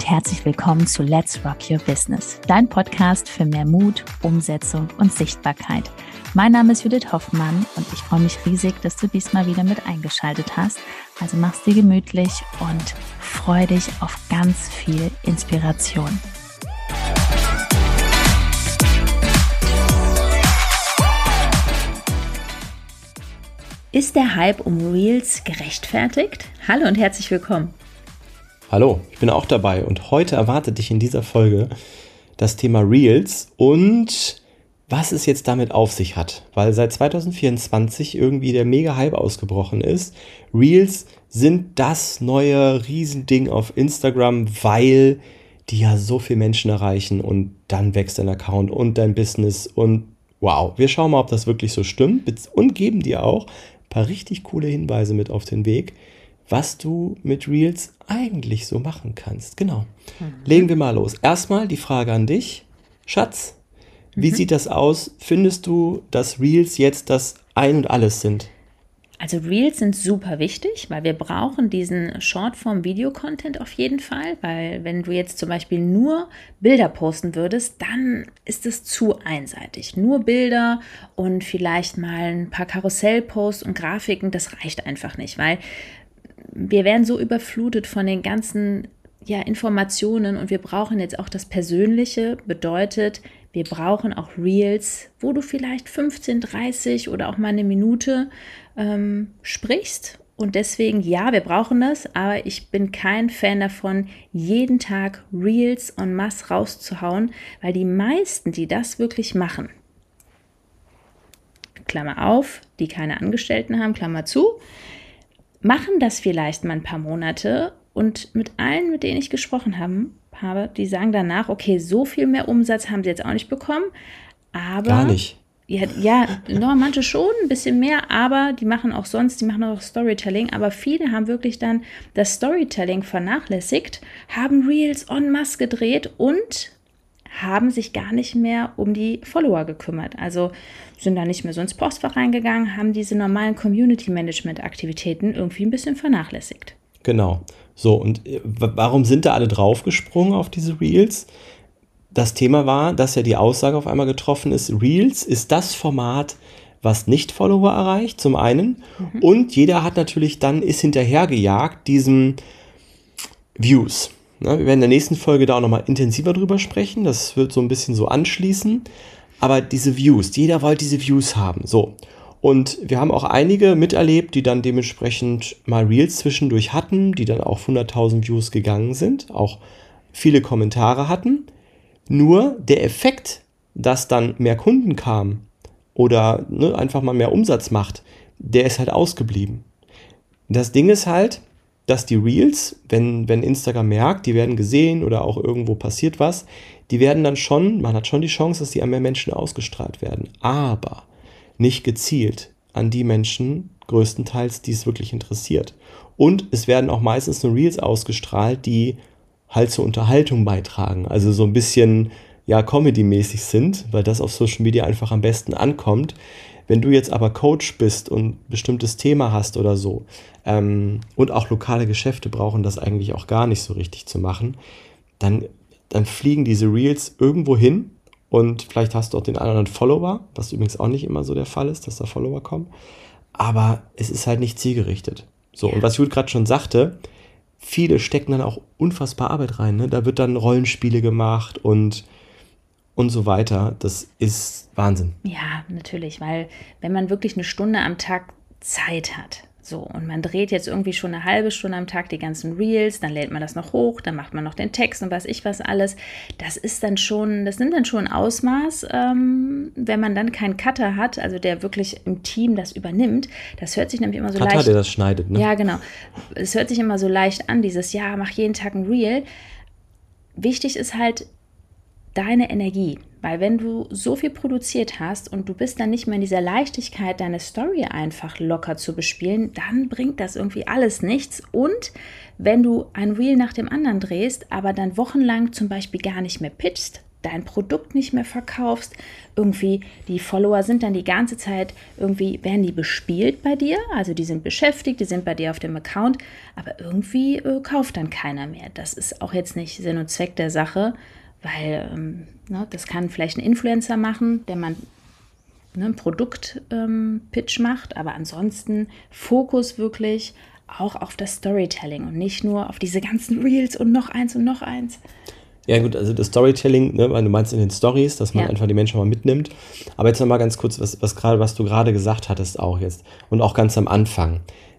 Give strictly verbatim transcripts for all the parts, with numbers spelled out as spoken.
und herzlich willkommen zu Let's Rock Your Business, dein Podcast für mehr Mut, Umsetzung und Sichtbarkeit. Mein Name ist Judith Hoffmann und ich freue mich riesig, dass du diesmal wieder mit eingeschaltet hast. Also mach's dir gemütlich und freu dich auf ganz viel Inspiration. Ist der Hype um Reels gerechtfertigt? Hallo und herzlich willkommen. Hallo, ich bin auch dabei und heute erwartet dich in dieser Folge das Thema Reels und was es jetzt damit auf sich hat, weil seit zwanzig vierundzwanzig irgendwie der Mega-Hype ausgebrochen ist. Reels sind das neue Riesending auf Instagram, weil die ja so viele Menschen erreichen und dann wächst dein Account und dein Business und wow, wir schauen mal, ob das wirklich so stimmt und geben dir auch ein paar richtig coole Hinweise mit auf den Weg, was du mit Reels eigentlich so machen kannst. Genau. Mhm. Legen wir mal los. Erstmal die Frage an dich. Schatz, wie mhm. sieht das aus? Findest du, dass Reels jetzt das Ein und Alles sind? Also Reels sind super wichtig, weil wir brauchen diesen Shortform-Video-Content auf jeden Fall, weil wenn du jetzt zum Beispiel nur Bilder posten würdest, dann ist es zu einseitig. Nur Bilder und vielleicht mal ein paar Karussellposts und Grafiken, das reicht einfach nicht, weil wir werden so überflutet von den ganzen ja, Informationen und wir brauchen jetzt auch das Persönliche, bedeutet, wir brauchen auch Reels, wo du vielleicht fünfzehn, dreißig oder auch mal eine Minute ähm, sprichst. Und deswegen, ja, wir brauchen das, aber ich bin kein Fan davon, jeden Tag Reels en masse rauszuhauen, weil die meisten, die das wirklich machen, Klammer auf, die keine Angestellten haben, Klammer zu, machen das vielleicht mal ein paar Monate und mit allen, mit denen ich gesprochen habe, habe, die sagen danach, okay, so viel mehr Umsatz haben sie jetzt auch nicht bekommen, aber... Gar nicht. Ja, ja no, manche schon, ein bisschen mehr, aber die machen auch sonst, die machen auch Storytelling, aber viele haben wirklich dann das Storytelling vernachlässigt, haben Reels en masse gedreht und haben sich gar nicht mehr um die Follower gekümmert. Also sind da nicht mehr so ins Postfach reingegangen, haben diese normalen Community-Management-Aktivitäten irgendwie ein bisschen vernachlässigt. Genau. So, und warum sind da alle draufgesprungen auf diese Reels? Das Thema war, dass ja die Aussage auf einmal getroffen ist, Reels ist das Format, was Nicht-Follower erreicht, zum einen. Mhm. Und jeder hat natürlich dann, ist hinterhergejagt, diesen Views. Wir werden in der nächsten Folge da auch nochmal intensiver drüber sprechen. Das wird so ein bisschen so anschließen. Aber diese Views, jeder wollte diese Views haben. So. Und wir haben auch einige miterlebt, die dann dementsprechend mal Reels zwischendurch hatten, die dann auch hunderttausend Views gegangen sind, auch viele Kommentare hatten. Nur der Effekt, dass dann mehr Kunden kamen oder ne, einfach mal mehr Umsatz macht, der ist halt ausgeblieben. Das Ding ist halt, dass die Reels, wenn, wenn Instagram merkt, die werden gesehen oder auch irgendwo passiert was, die werden dann schon, man hat schon die Chance, dass die an mehr Menschen ausgestrahlt werden. Aber nicht gezielt an die Menschen, größtenteils, die es wirklich interessiert. Und es werden auch meistens nur Reels ausgestrahlt, die halt zur Unterhaltung beitragen. Also so ein bisschen, ja, Comedy-mäßig sind, weil das auf Social Media einfach am besten ankommt. Wenn du jetzt aber Coach bist und ein bestimmtes Thema hast oder so, ähm, und auch lokale Geschäfte brauchen das eigentlich auch gar nicht so richtig zu machen, dann, dann fliegen diese Reels irgendwo hin und vielleicht hast du auch den anderen Follower, was übrigens auch nicht immer so der Fall ist, dass da Follower kommen, aber es ist halt nicht zielgerichtet. So, und was Jud gerade schon sagte, viele stecken dann auch unfassbar Arbeit rein, ne? Da wird dann Rollenspiele gemacht und und so weiter. Das ist Wahnsinn. Ja, natürlich, weil wenn man wirklich eine Stunde am Tag Zeit hat, so, und man dreht jetzt irgendwie schon eine halbe Stunde am Tag die ganzen Reels, dann lädt man das noch hoch, dann macht man noch den Text und weiß ich was alles. Das ist dann schon, das nimmt dann schon Ausmaß, ähm, wenn man dann keinen Cutter hat, also der wirklich im Team das übernimmt. Das hört sich nämlich immer so Cutter, leicht... der das schneidet, ne? Ja, genau. Es hört sich immer so leicht an, dieses, ja, mach jeden Tag ein Reel. Wichtig ist halt deine Energie, weil wenn du so viel produziert hast und du bist dann nicht mehr in dieser Leichtigkeit, deine Story einfach locker zu bespielen, dann bringt das irgendwie alles nichts. Und wenn du ein Reel nach dem anderen drehst, aber dann wochenlang zum Beispiel gar nicht mehr pitchst, dein Produkt nicht mehr verkaufst. Irgendwie die Follower sind dann die ganze Zeit, irgendwie werden die bespielt bei dir, also die sind beschäftigt, die sind bei dir auf dem Account, aber irgendwie äh, kauft dann keiner mehr. Das ist auch jetzt nicht Sinn und Zweck der Sache, weil ähm, ne, das kann vielleicht ein Influencer machen, der man ne, einen Produkt-Pitch ähm, macht, aber ansonsten Fokus wirklich auch auf das Storytelling und nicht nur auf diese ganzen Reels und noch eins und noch eins. Ja gut, also das Storytelling, ne, weil du meinst in den Stories, dass man ja. einfach die Menschen mal mitnimmt. Aber jetzt nochmal ganz kurz, was, was, grad, was du gerade gesagt hattest auch jetzt und auch ganz am Anfang.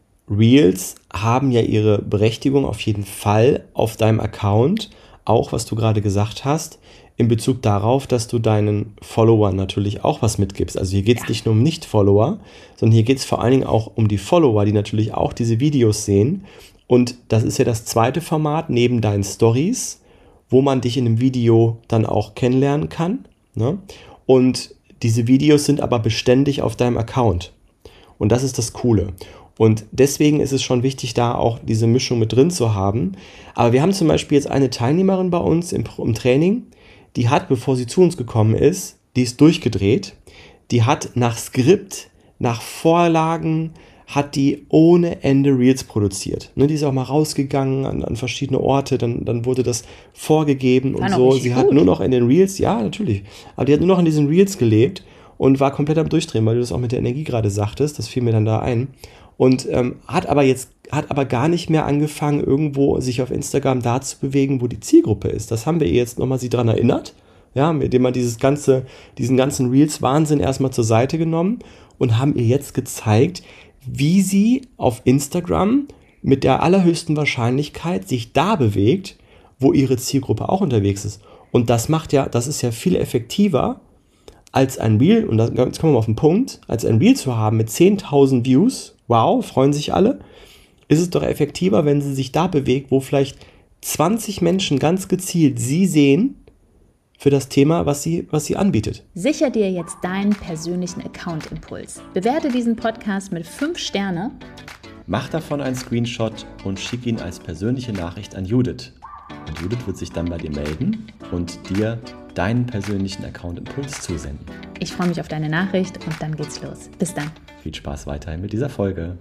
Reels haben ja ihre Berechtigung auf jeden Fall auf deinem Account, auch was du gerade gesagt hast, in Bezug darauf, dass du deinen Followern natürlich auch was mitgibst. Also hier geht es ja. nicht nur um Nicht-Follower, sondern hier geht es vor allen Dingen auch um die Follower, die natürlich auch diese Videos sehen. Und das ist ja das zweite Format neben deinen Stories, wo man dich in einem Video dann auch kennenlernen kann. Ne? Und diese Videos sind aber beständig auf deinem Account. Und das ist das Coole. Und deswegen ist es schon wichtig, da auch diese Mischung mit drin zu haben. Aber wir haben zum Beispiel jetzt eine Teilnehmerin bei uns im, im Training, die hat, bevor sie zu uns gekommen ist, die ist durchgedreht. Die hat nach Skript, nach Vorlagen, hat die ohne Ende Reels produziert. Ne, die ist auch mal rausgegangen an, an verschiedene Orte, dann, dann wurde das vorgegeben und so. Sie gut. hat nur noch in den Reels, ja natürlich, aber die hat nur noch in diesen Reels gelebt und war komplett am Durchdrehen, weil du das auch mit der Energie gerade sagtest, das fiel mir dann da ein. Und ähm, hat aber jetzt, hat aber gar nicht mehr angefangen, irgendwo sich auf Instagram da zu bewegen, wo die Zielgruppe ist. Das haben wir ihr jetzt nochmal sie dran erinnert, ja, mit dem wir dieses ganze, diesen ganzen Reels-Wahnsinn erstmal zur Seite genommen und haben ihr jetzt gezeigt, wie sie auf Instagram mit der allerhöchsten Wahrscheinlichkeit sich da bewegt, wo ihre Zielgruppe auch unterwegs ist. Und das macht ja, das ist ja viel effektiver als ein Reel, und jetzt kommen wir mal auf den Punkt, als ein Reel zu haben mit zehntausend Views, wow, freuen sich alle, ist es doch effektiver, wenn sie sich da bewegt, wo vielleicht zwanzig Menschen ganz gezielt sie sehen für das Thema, was sie, was sie anbietet. Sicher dir jetzt deinen persönlichen Account-Impuls. Bewerte diesen Podcast mit fünf Sterne. Mach davon einen Screenshot und schick ihn als persönliche Nachricht an Judith. Und Judith wird sich dann bei dir melden und dir deinen persönlichen Account-Impuls zusenden. Ich freue mich auf deine Nachricht und dann geht's los. Bis dann. Viel Spaß weiterhin mit dieser Folge.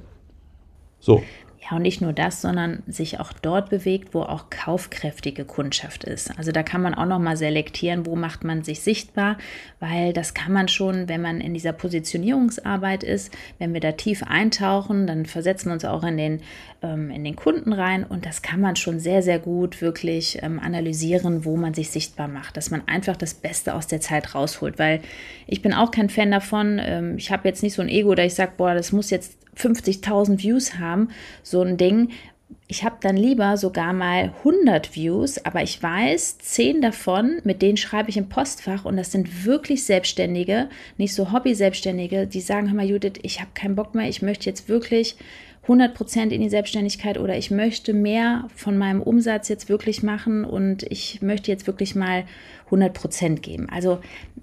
So. Ja, und nicht nur das, sondern sich auch dort bewegt, wo auch kaufkräftige Kundschaft ist. Also da kann man auch nochmal selektieren, wo macht man sich sichtbar, weil das kann man schon, wenn man in dieser Positionierungsarbeit ist, wenn wir da tief eintauchen, dann versetzen wir uns auch in den, ähm, in den Kunden rein und das kann man schon sehr, sehr gut wirklich ähm, analysieren, wo man sich sichtbar macht, dass man einfach das Beste aus der Zeit rausholt, weil ich bin auch kein Fan davon, ähm, ich habe jetzt nicht so ein Ego, da ich sage, boah, das muss jetzt fünfzigtausend Views haben, so ein Ding. Ich habe dann lieber sogar mal hundert Views, aber ich weiß, zehn davon, mit denen schreibe ich im Postfach und das sind wirklich Selbstständige, nicht so Hobby-Selbstständige, die sagen, hör mal Judith, ich habe keinen Bock mehr, ich möchte jetzt wirklich hundert Prozent in die Selbstständigkeit oder ich möchte mehr von meinem Umsatz jetzt wirklich machen und ich möchte jetzt wirklich mal hundert Prozent geben. Also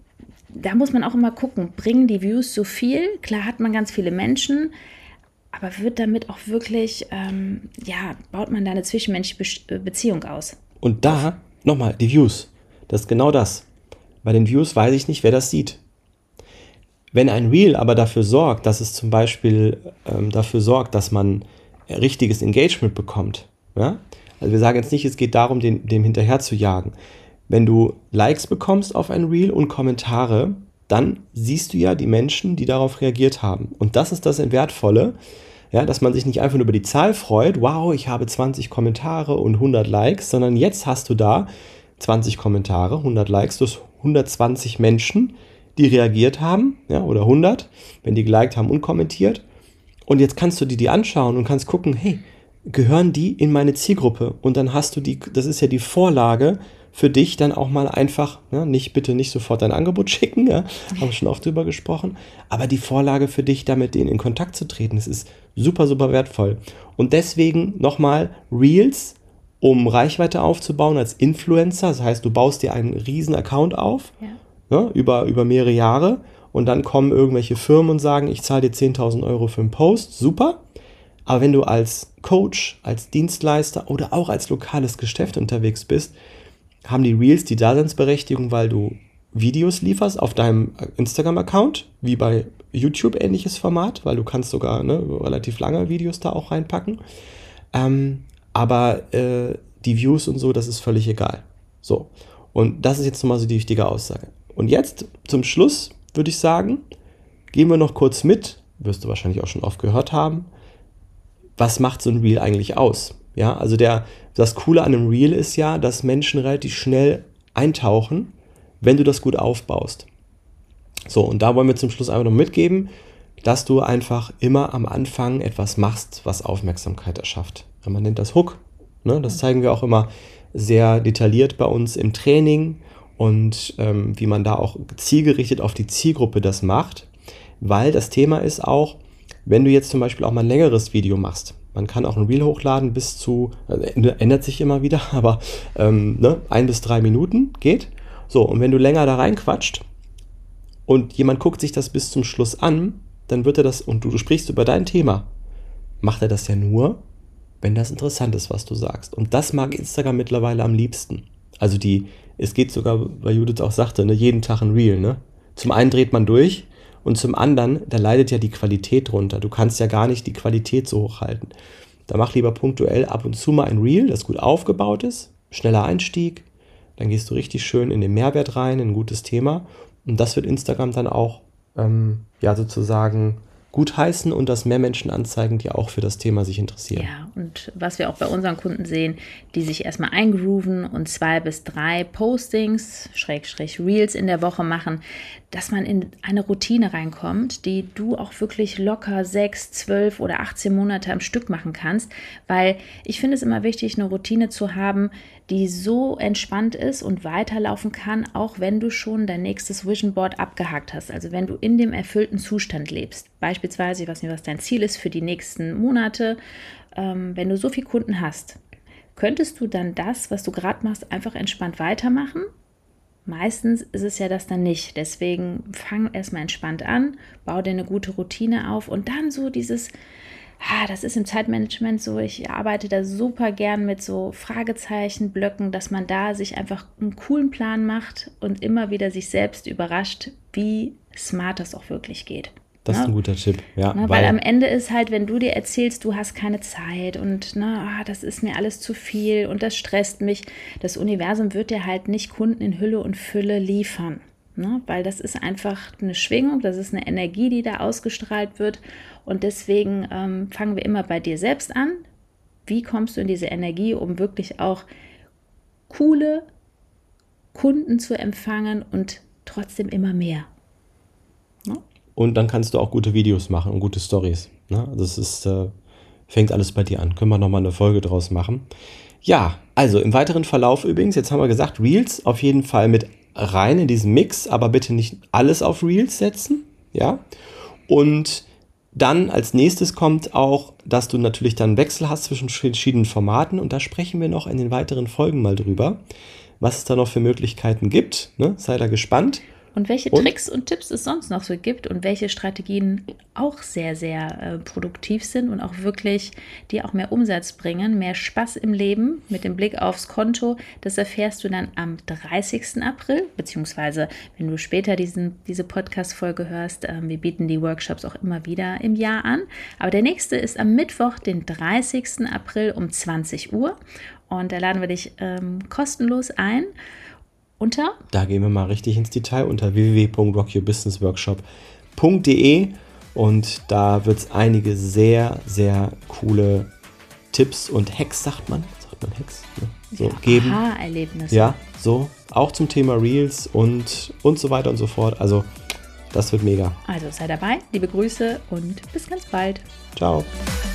da muss man auch immer gucken, bringen die Views so viel? Klar hat man ganz viele Menschen, aber wird damit auch wirklich, ähm, ja, baut man da eine zwischenmenschliche Be- Beziehung aus. Und da, nochmal, die Views, das ist genau das. Bei den Views weiß ich nicht, wer das sieht. Wenn ein Reel aber dafür sorgt, dass es zum Beispiel ähm, dafür sorgt, dass man richtiges Engagement bekommt, ja? Also wir sagen jetzt nicht, es geht darum, den, dem hinterher zu jagen. Wenn du Likes bekommst auf ein Reel und Kommentare, dann siehst du ja die Menschen, die darauf reagiert haben. Und das ist das Wertvolle, ja, dass man sich nicht einfach nur über die Zahl freut, wow, ich habe zwanzig Kommentare und hundert Likes, sondern jetzt hast du da zwanzig Kommentare, hundert Likes, du hast hundertzwanzig Menschen, die reagiert haben, ja, oder hundert, wenn die geliked haben und kommentiert. Und jetzt kannst du dir die anschauen und kannst gucken, hey, gehören die in meine Zielgruppe? Und dann hast du die, das ist ja die Vorlage, für dich dann auch mal einfach, ja, nicht bitte nicht sofort dein Angebot schicken, ja, haben wir schon oft drüber gesprochen, aber die Vorlage für dich, da mit denen in Kontakt zu treten, das ist super, super wertvoll. Und deswegen nochmal Reels, um Reichweite aufzubauen als Influencer, das heißt, du baust dir einen riesen Account auf, ja. Ja, über, über mehrere Jahre und dann kommen irgendwelche Firmen und sagen, ich zahle dir zehntausend Euro für einen Post, super, aber wenn du als Coach, als Dienstleister oder auch als lokales Geschäft unterwegs bist, haben die Reels die Daseinsberechtigung, weil du Videos lieferst auf deinem Instagram-Account, wie bei YouTube ähnliches Format, weil du kannst sogar ne, relativ lange Videos da auch reinpacken. Ähm, aber äh, die Views und so, das ist völlig egal. So, und das ist jetzt nochmal so die wichtige Aussage. Und jetzt zum Schluss würde ich sagen, gehen wir noch kurz mit, wirst du wahrscheinlich auch schon oft gehört haben, was macht so ein Reel eigentlich aus? Ja, also der, das Coole an einem Reel ist ja, dass Menschen relativ schnell eintauchen, wenn du das gut aufbaust. So, und da wollen wir zum Schluss einfach noch mitgeben, dass du einfach immer am Anfang etwas machst, was Aufmerksamkeit erschafft. Ja, man nennt das Hook. Ne? Das zeigen wir auch immer sehr detailliert bei uns im Training und ähm, wie man da auch zielgerichtet auf die Zielgruppe das macht, weil das Thema ist auch, wenn du jetzt zum Beispiel auch mal ein längeres Video machst, man kann auch ein Reel hochladen bis zu, also ändert sich immer wieder, aber ähm, ne, ein bis drei Minuten geht. So, und wenn du länger da reinquatscht und jemand guckt sich das bis zum Schluss an, dann wird er das, und du, du sprichst über dein Thema, macht er das ja nur, wenn das interessant ist, was du sagst. Und das mag Instagram mittlerweile am liebsten. Also die, es geht sogar, weil Judith auch sagte, ne, jeden Tag ein Reel. Ne? Zum einen dreht man durch und zum anderen, da leidet ja die Qualität drunter. Du kannst ja gar nicht die Qualität so hochhalten. Da mach lieber punktuell ab und zu mal ein Reel, das gut aufgebaut ist, schneller Einstieg, dann gehst du richtig schön in den Mehrwert rein, in ein gutes Thema. Und das wird Instagram dann auch ähm, ja sozusagen gut heißen und dass mehr Menschen anzeigen, die auch für das Thema sich interessieren. Ja, und was wir auch bei unseren Kunden sehen, die sich erstmal eingrooven und zwei bis drei Postings, Schrägstrich Reels in der Woche machen, dass man in eine Routine reinkommt, die du auch wirklich locker sechs, zwölf oder achtzehn Monate am Stück machen kannst, weil ich finde es immer wichtig, eine Routine zu haben, die so entspannt ist und weiterlaufen kann, auch wenn du schon dein nächstes Vision Board abgehakt hast. Also wenn du in dem erfüllten Zustand lebst. Beispielsweise, ich weiß nicht, was dein Ziel ist für die nächsten Monate. Ähm, wenn du so viele Kunden hast, könntest du dann das, was du gerade machst, einfach entspannt weitermachen? Meistens ist es ja das dann nicht. Deswegen fang erstmal entspannt an, bau dir eine gute Routine auf und dann so dieses... Ah, das ist im Zeitmanagement so, ich arbeite da super gern mit so Fragezeichenblöcken, dass man da sich einfach einen coolen Plan macht und immer wieder sich selbst überrascht, wie smart das auch wirklich geht. Das ist ne? ein guter Tipp, ja. Ne? Weil, weil am Ende ist halt, wenn du dir erzählst, du hast keine Zeit und ne, ah, das ist mir alles zu viel und das stresst mich, das Universum wird dir halt nicht Kunden in Hülle und Fülle liefern. Ne? Weil das ist einfach eine Schwingung, das ist eine Energie, die da ausgestrahlt wird. Und deswegen ähm, fangen wir immer bei dir selbst an. Wie kommst du in diese Energie, um wirklich auch coole Kunden zu empfangen und trotzdem immer mehr? Ne? Und dann kannst du auch gute Videos machen und gute Stories. Ne? Das ist, äh, fängt alles bei dir an. Können wir nochmal eine Folge draus machen. Ja, also im weiteren Verlauf übrigens, jetzt haben wir gesagt, Reels auf jeden Fall mit rein in diesen Mix, aber bitte nicht alles auf Reels setzen. Ja, und dann als nächstes kommt auch, dass du natürlich dann einen Wechsel hast zwischen verschiedenen Formaten und da sprechen wir noch in den weiteren Folgen mal drüber, was es da noch für Möglichkeiten gibt. Ne? Sei da gespannt. Und welche und? Tricks und Tipps es sonst noch so gibt und welche Strategien auch sehr, sehr äh, produktiv sind und auch wirklich dir auch mehr Umsatz bringen, mehr Spaß im Leben mit dem Blick aufs Konto. Das erfährst du dann am dreißigsten April, beziehungsweise wenn du später diesen, diese Podcast-Folge hörst, äh, wir bieten die Workshops auch immer wieder im Jahr an. Aber der nächste ist am Mittwoch, den dreißigsten April um zwanzig Uhr und da laden wir dich ähm, kostenlos ein. Unter? Da gehen wir mal richtig ins Detail unter w w w punkt rock your business workshop punkt d e und da wird es einige sehr, sehr coole Tipps und Hacks, sagt man, sagt man Hacks, ne? so ja, geben. Aha-Erlebnisse. Ja, so, auch zum Thema Reels und, und so weiter und so fort. Also, das wird mega. Also sei dabei, liebe Grüße und bis ganz bald. Ciao.